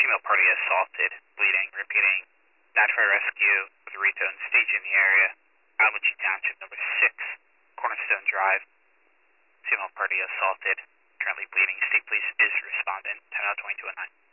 Female party assaulted, bleeding, repeating. Nashville Rescue with Rito and stage in the area. Alamuji Township, number 6, Cornerstone Drive. Female party assaulted, currently bleeding. State Police is responding. 10 out 22 at 9.